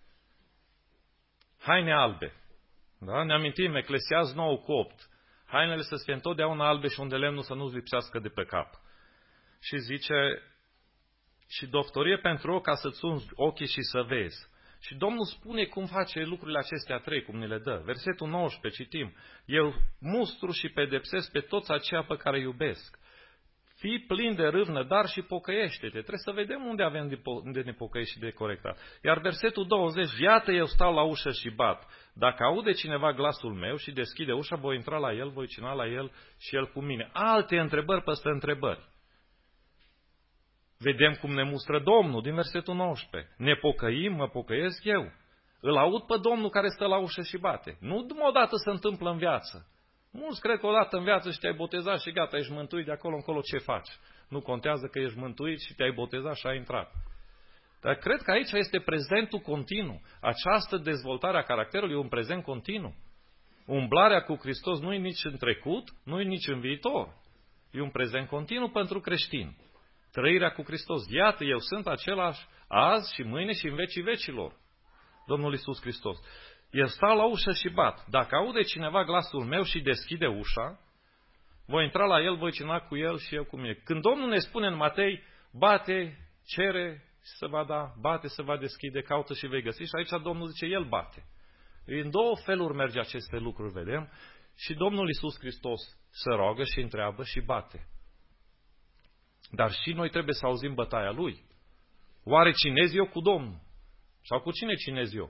Haine albe. Da? Ne amintim, Eclesiast 9:8. Hainele să fie întotdeauna albe și unde lemnul să nu-ți lipsească de pe cap. Și zice, și doctorie pentru ochi ca să-ți ungi ochii și să vezi. Și Domnul spune cum face lucrurile acestea 3, cum ne le dă. Versetul 19, citim: eu mustru și pedepsesc pe toți aceia pe care iubesc. Fii plin de râvnă, dar și pocăiește-te. Trebuie să vedem unde avem de ne pocăiești și de corectat. Iar versetul 20, iată eu stau la ușă și bat. Dacă aude cineva glasul meu și deschide ușa, voi intra la el, voi cina la el și el cu mine. Alte întrebări peste întrebări. Vedem cum ne mustră Domnul din versetul 19. Ne pocăim, mă pocăiesc eu. Îl aud pe Domnul care stă la ușă și bate. Nu odată se întâmplă în viață. Mulți cred că odată în viață și te-ai botezat și gata, ești mântuit, de acolo încolo ce faci? Nu contează că ești mântuit și te-ai botezat și ai intrat. Dar cred că aici este prezentul continuu. Această dezvoltare a caracterului e un prezent continuu. Umblarea cu Hristos nu e nici în trecut, nu e nici în viitor. E un prezent continuu pentru creștini. Trăirea cu Hristos. Iată, eu sunt același azi și mâine și în vecii vecilor. Domnul Iisus Hristos. El stau la ușă și bat. Dacă aude cineva glasul meu și deschide ușa, voi intra la el, voi cina cu el și eu cu mine. Când Domnul ne spune în Matei, bate, cere și se va da, bate, se va deschide, caută și vei găsi. Și aici Domnul zice, el bate. În două feluri merge aceste lucruri, vedem. Și Domnul Iisus Hristos se roagă și întreabă și bate. Dar și noi trebuie să auzim bătaia Lui. Oare cinez eu cu Domnul? Sau cu cine cinez eu?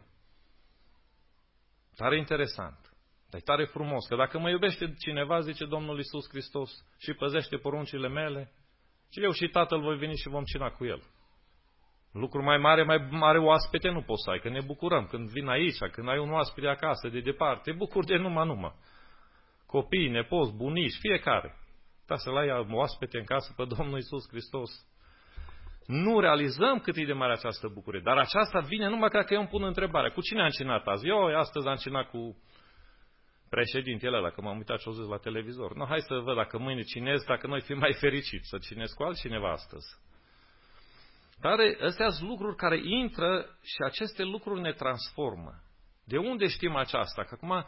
Tare interesant. Dar e tare frumos, că dacă mă iubește cineva, zice Domnul Iisus Hristos, și păzește poruncile mele, și eu și Tatăl voi veni și vom cina cu El. Lucru mai mare oaspete nu poți să ai, că ne bucurăm. Când vin aici, când ai un oaspete acasă, de departe, te bucuri de numai. Copii, nepoți, bunici, fiecare. Da, să-l ai oaspete în casă pe Domnul Iisus Hristos. Nu realizăm cât e de mare această bucurie. Dar aceasta vine numai că eu îmi pun întrebarea. Cu cine am cinat azi? Eu astăzi am cinat cu președintele ăla, că m-am uitat și o zis la televizor. No, hai să văd dacă mâine cinez, dacă noi fim mai fericiți să cinez cu altcineva astăzi. Dar astea sunt lucruri care intră și aceste lucruri ne transformă. De unde știm aceasta? Că acum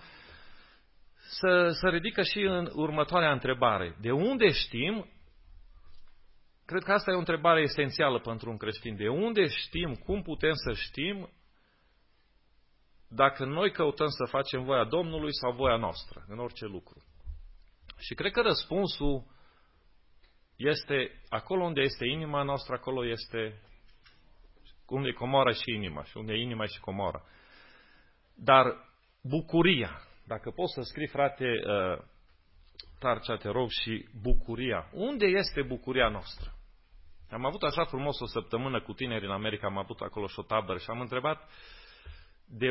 să ridică și în următoarea întrebare. De unde știm? Cred că asta e o întrebare esențială pentru un creștin. De unde știm, cum putem să știm dacă noi căutăm să facem voia Domnului sau voia noastră, în orice lucru. Și cred că răspunsul este acolo unde este inima noastră, acolo este unde e comoara și inima, și unde e inima și comoara. Dar bucuria, dacă poți să scrii, frate Tarcea, te rog, și bucuria. Unde este bucuria noastră? Am avut așa frumos o săptămână cu tineri în America, am avut acolo și o tabără și am întrebat de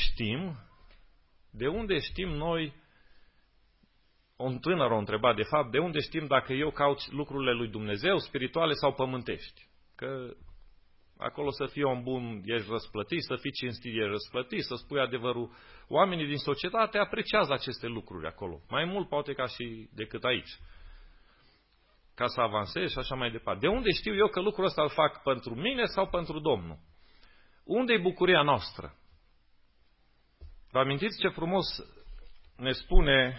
unde știm noi, un tânăr a întrebat de fapt, de unde știm dacă eu caut lucrurile lui Dumnezeu, spirituale sau pământești? Că acolo să fii om bun, ești răsplătit, să fii cinstit, ești răsplătit, să spui adevărul. Oamenii din societate apreciază aceste lucruri acolo. Mai mult poate ca și decât aici. Ca să avansezi și așa mai departe. De unde știu eu că lucrul ăsta îl fac pentru mine sau pentru Domnul? Unde e bucuria noastră? Vă amintiți ce frumos ne spune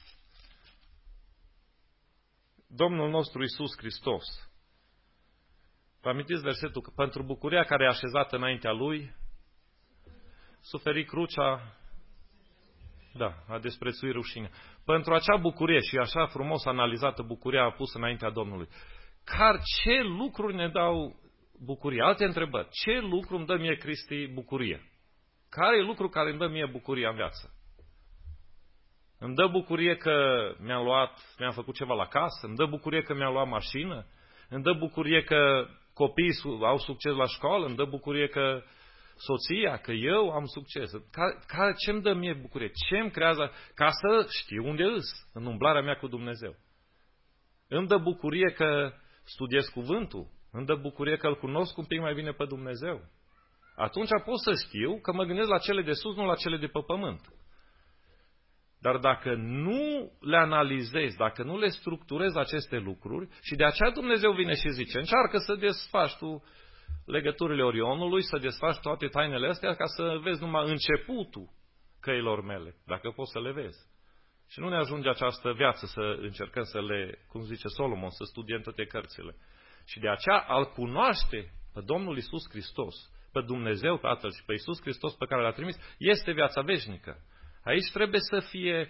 Domnul nostru Iisus Hristos? Vă amintiți versetul? Că pentru bucuria care e așezată înaintea Lui, suferi crucea, a desprețui rușinea. Pentru acea bucurie și așa frumos analizată bucuria pusă înaintea Domnului. Ce lucruri ne dau bucurie? Alte întrebări. Ce lucru îmi dă mie, Cristi, bucurie? Care e lucru care îmi dă mie bucuria în viață? Îmi dă bucurie că mi-am făcut ceva la casă? Îmi dă bucurie că mi-am luat mașină? Îmi dă bucurie că copiii au succes la școală? Îmi dă bucurie că soția, că eu am succes? Ce îmi dă mie bucurie? Ce îmi creează ca să știu unde îs în umblarea mea cu Dumnezeu? Îmi dă bucurie că studiez cuvântul? Îmi dă bucurie că îl cunosc un pic mai bine pe Dumnezeu? Atunci pot să știu că mă gândesc la cele de sus, nu la cele de pe pământ. Dar dacă nu le analizezi, dacă nu le structurezi aceste lucruri, și de aceea Dumnezeu vine și zice, încearcă să desfaci tu legăturile Orionului, să desfaci toate tainele astea, ca să vezi numai începutul căilor mele, dacă poți să le vezi. Și nu ne ajunge această viață să încercăm să le, cum zice Solomon, să studiem toate cărțile. Și de aceea al cunoaște pe Domnul Iisus Hristos, pe Dumnezeu Tatăl și pe Iisus Hristos pe care l-a trimis, este viața veșnică. Aici trebuie să fie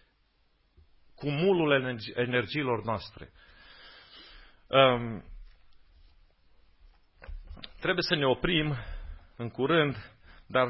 cumulul energiilor noastre. Trebuie să ne oprim în curând, dar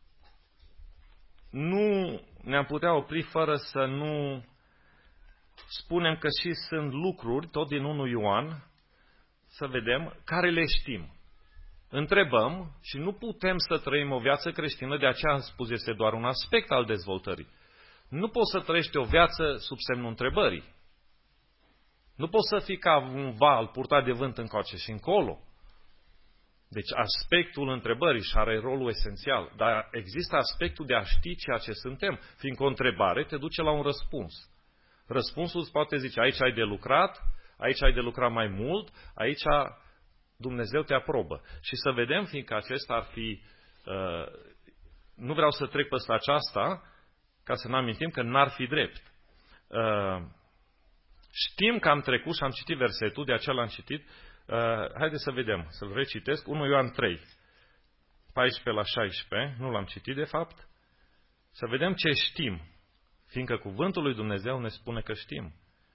nu ne-am putea opri fără să nu spunem că și sunt lucruri, tot din 1 Ioan, să vedem, care le știm. Întrebăm și nu putem să trăim o viață creștină, de aceea am spus, este doar un aspect al dezvoltării. Nu poți să trăiești o viață sub semnul întrebării. Nu poți să fii ca un val purtat de vânt încoace și încolo. Deci aspectul întrebării și are rolul esențial. Dar există aspectul de a ști ceea ce suntem. Fiindcă o întrebare te duce la un răspuns. Răspunsul îți poate zice, aici ai de lucrat, aici ai de lucrat mai mult, aici Dumnezeu te aprobă. Și să vedem, fiindcă acesta ar fi... nu vreau să trec peste aceasta, ca să ne amintim că n-ar fi drept. Știm că am trecut și am citit versetul, de aceea l-am citit. Haideți să vedem, să-l recitesc. 1 Ioan 3, 14 la 16, nu l-am citit de fapt. Să vedem ce știm, fiindcă cuvântul lui Dumnezeu ne spune că știm.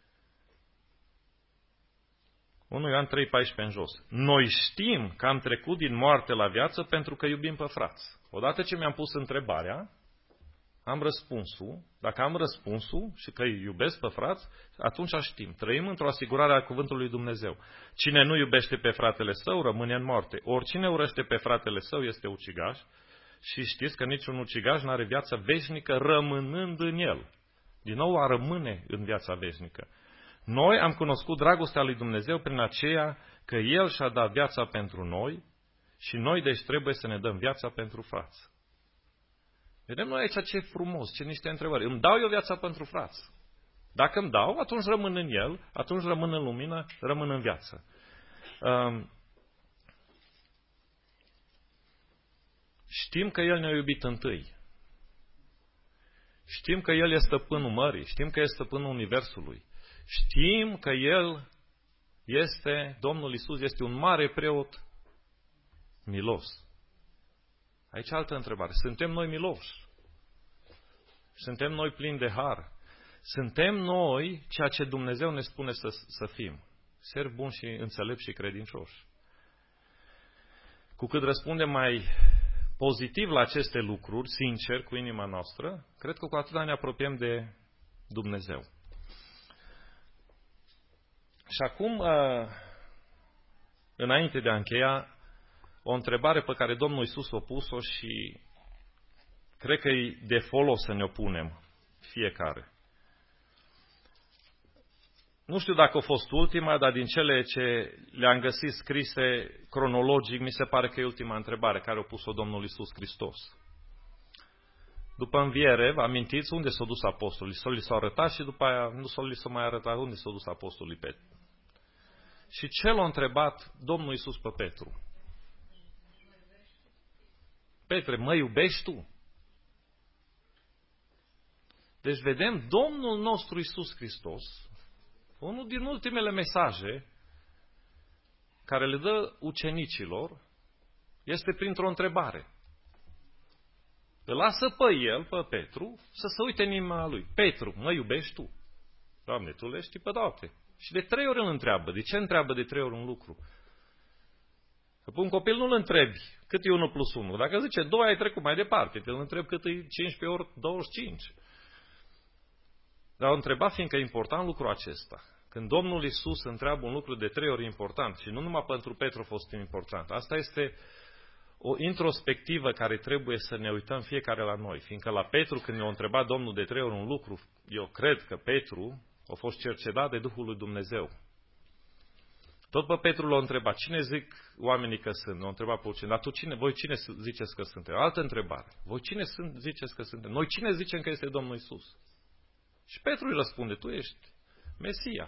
1 Ioan 3, 14 în jos. Noi știm că am trecut din moarte la viață pentru că iubim pe frați. Odată ce mi-am pus întrebarea, am răspunsul. Dacă am răspunsul și că îi iubesc pe frați, atunci știm. Trăim într-o asigurare a cuvântului lui Dumnezeu. Cine nu iubește pe fratele său, rămâne în moarte. Oricine urăște pe fratele său este ucigaș. Și știți că niciun ucigaș nu are viață veșnică rămânând în el. Din nou a rămâne în viața veșnică. Noi am cunoscut dragostea lui Dumnezeu prin aceea că El și-a dat viața pentru noi și noi deci trebuie să ne dăm viața pentru frați. Vedem noi aici ce frumos, ce niște întrebări. Îmi dau eu viața pentru frați. Dacă îmi dau, atunci rămân în El, atunci rămân în lumină, rămân în viață. Știm că El ne-a iubit întâi. Știm că El este stăpânul mării, știm că este stăpânul universului. Știm că El este, Domnul Iisus este un mare preot milos. Aici altă întrebare. Suntem noi miloși? Suntem noi plini de har? Suntem noi ceea ce Dumnezeu ne spune să fim? Servi buni și înțelepți și credincioși. Cu cât răspundem mai pozitiv la aceste lucruri, sincer, cu inima noastră, cred că cu atât ne apropiem de Dumnezeu. Și acum, înainte de a încheia, o întrebare pe care Domnul Iisus a pus-o și cred că e de folos să ne-o punem fiecare. Nu știu dacă a fost ultima, dar din cele ce le-am găsit scrise cronologic, mi se pare că e ultima întrebare care a pus-o Domnul Iisus Hristos. După înviere, vă amintiți unde s-au dus apostolii? Li s-au arătat și după aia nu li s-au mai arătat unde s-au dus apostolii Petru. Și ce l-a întrebat Domnul Iisus pe Petru? Petre, mă iubești tu? Deci vedem Domnul nostru Iisus Hristos, unul din ultimele mesaje care le dă ucenicilor, este printr-o întrebare. Îl lasă pe el, pe Petru, să se uite în inima lui. Petru, mă iubești tu? Doamne, tu le știi pe toate. Și de 3 ori îl întreabă. De ce întreabă de 3 ori un lucru? Că pe un copil nu îl întrebi cât e 1 plus 1. Dacă zice 2, ai trecut mai departe. Te îl întrebi cât e 15 ori 25. Dar o întreba fiindcă e important lucrul acesta. Când Domnul Iisus întreabă un lucru de 3 ori important, și nu numai pentru Petru a fost important, asta este o introspectivă care trebuie să ne uităm fiecare la noi. Fiindcă la Petru, când ne-a întrebat Domnul de 3 ori un lucru, eu cred că Petru a fost cercetat de Duhul lui Dumnezeu. Tot pe Petru l-a întrebat, cine zic oamenii că sunt? L-a întrebat pe ucenici, dar voi cine ziceți că suntem? Altă întrebare. Voi cine ziceți că suntem? Noi cine zicem că este Domnul Iisus? Și Petru îi răspunde, tu ești Mesia.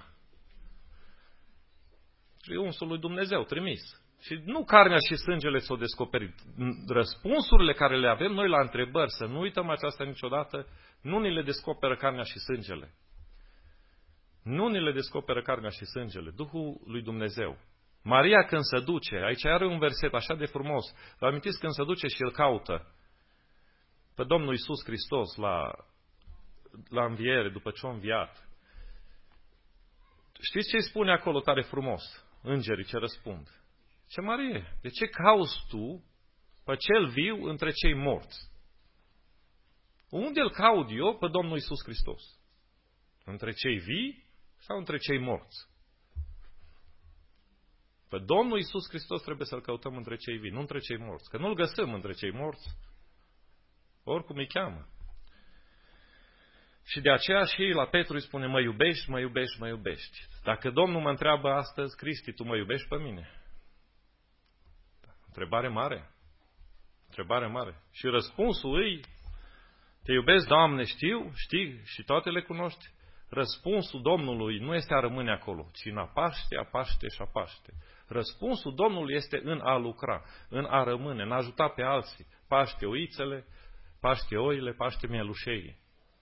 E unsul lui Dumnezeu, trimis. Și nu carnea și sângele s-au descoperit. Răspunsurile care le avem noi la întrebări, să nu uităm aceasta niciodată, nu ni le descoperă carnea și sângele. Nu ni le descoperă carnea și sângele. Duhul lui Dumnezeu. Maria când se duce, aici are un verset așa de frumos. Vă amintiți când se duce și îl caută pe Domnul Iisus Hristos la înviere, după ce a înviat. Știți ce îi spune acolo tare frumos? Îngerii ce răspund. Ce Marie, de ce cauți tu pe cel viu între cei morți? Unde îl caut eu pe Domnul Iisus Hristos? Între cei vii sau între cei morți? Pe Domnul Iisus Hristos trebuie să-L căutăm între cei vii, nu între cei morți. Că nu-L găsim între cei morți, oricum îi cheamă. Și de aceea și la Petru îi spune, mă iubești, mă iubești, mă iubești. Dacă Domnul mă întreabă astăzi, Cristi, tu mă iubești pe mine? Întrebare mare. Întrebare mare. Și răspunsul îi, te iubesc, Doamne, știi și toate le cunoști. Răspunsul Domnului nu este a rămâne acolo, ci în a paște, a paște și a paște. Răspunsul Domnului este în a lucra, în a rămâne, în a ajuta pe alții. Paște oițele, paște oile, paște mielușeii.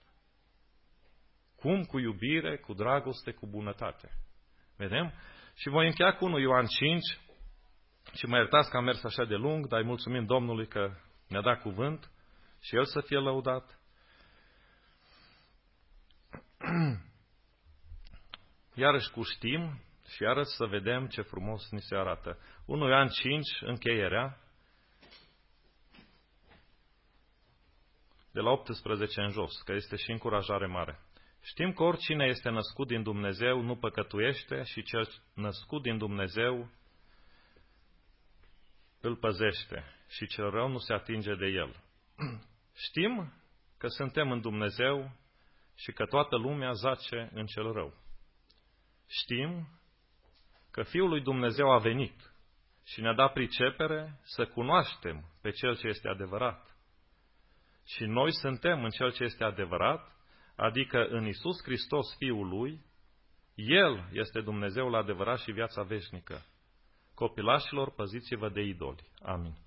Cum? Cu iubire, cu dragoste, cu bunătate. Vedem? Și voi încheia cu 1 Ioan 5 și mă iertați că am mers așa de lung, dar îi mulțumim Domnului că ne-a dat cuvânt și El să fie lăudat. Iarăși cu știm și iarăși să vedem ce frumos ni se arată. 1 Ioan 5, încheierea, de la 18 în jos, că este și încurajare mare. Știm că oricine este născut din Dumnezeu nu păcătuiește și cel născut din Dumnezeu îl păzește și cel rău nu se atinge de el. Știm că suntem în Dumnezeu și că toată lumea zace în cel rău. Știm că Fiul lui Dumnezeu a venit și ne-a dat pricepere să cunoaștem pe Cel ce este adevărat. Și noi suntem în Cel ce este adevărat, adică în Iisus Hristos, Fiul Lui. El este Dumnezeul adevărat și viața veșnică. Copilașilor, păziți-vă de idoli. Amin.